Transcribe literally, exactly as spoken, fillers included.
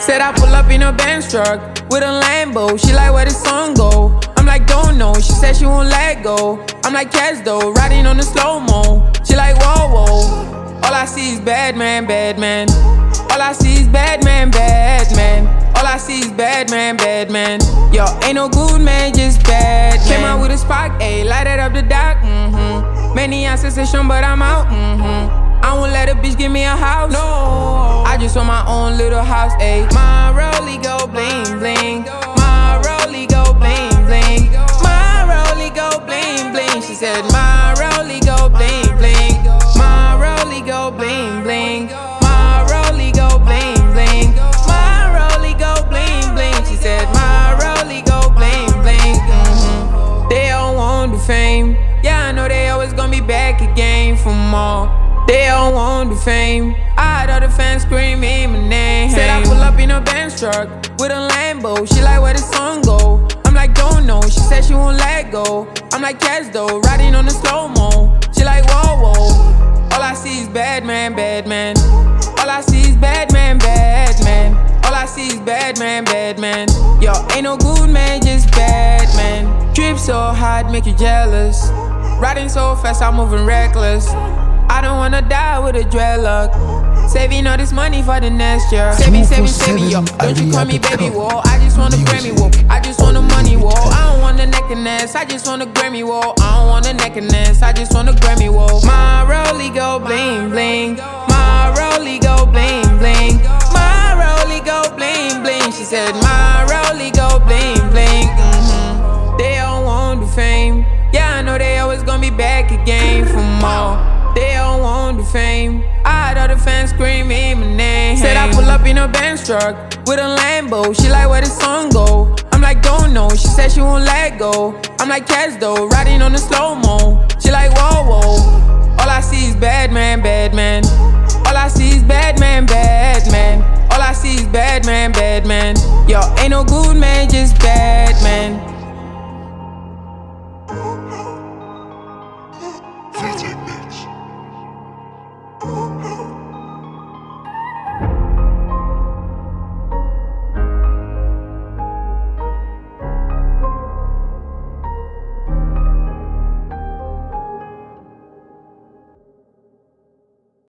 Said I pull up in a Benz truck with a Lambo. She like, where the sun go? I'm like, don't know. She said she won't let go. I'm like, yes though, riding on the slow-mo. She like, whoa, whoa. All I see is bad man, bad man. All I see is bad man, bad man. All I see is bad man, bad man. Yo, ain't no good man, just bad man. Came out with a spark, ayy, lighted up the dock, mm-hmm. Many answers session, but I'm out, mm-hmm. I won't let a bitch give me a house, no. I just want my own little house, ayy. My rollie go bling, bling. My rollie go bling, bling. My rollie go bling, bling. She said, my rollie go bling, bling. My rollie go bling, bling. My rollie go bling, bling. My rollie go bling, bling. She said, my rollie go bling, bling. Mm-hmm. They all want the fame. Yeah, I know they always gonna be back again for more. They all want the fame. I heard all the fans screaming my name. Said I pull up in a Benz truck with a Lambo. She like, where the sun go? I'm like, don't know. She said she won't let go. I'm like, yes though, riding on the slow-mo. She like, whoa, whoa. All I see is bad man, bad man. All I see is bad man, bad man. All I see is bad man, bad man. Yo, ain't no good man, just bad man. Drip so hard, make you jealous. Riding so fast, I'm moving reckless. I don't wanna die with a dreadlock. Saving all this money for the next year. Saving, saving, saving, yo. Don't you call me baby, whoa. I just want a Grammy, whoa. I just want the money, whoa. I don't want the neck and ass. I just want a Grammy, whoa. I don't want the neck and ass. I just want a Grammy, whoa. My rollie go bling, bling. My rollie go bling, bling. My rollie go bling, bling. She said, my rollie go bling, bling. Mm-hmm. They all want the fame. Yeah, I know they always gonna be back again for more. They all want the fame. I heard all the fans screaming my name. Said I pull up in a Benz truck with a Lambo. She like, where the sun go? I'm like, don't know. She said she won't let go. I'm like, yes though, riding on the slow-mo. She like, whoa, whoa. All I see is bad man, bad man. All I see is bad man, bad man. All I see is bad man, bad man. Yo, ain't no good man, just bad man.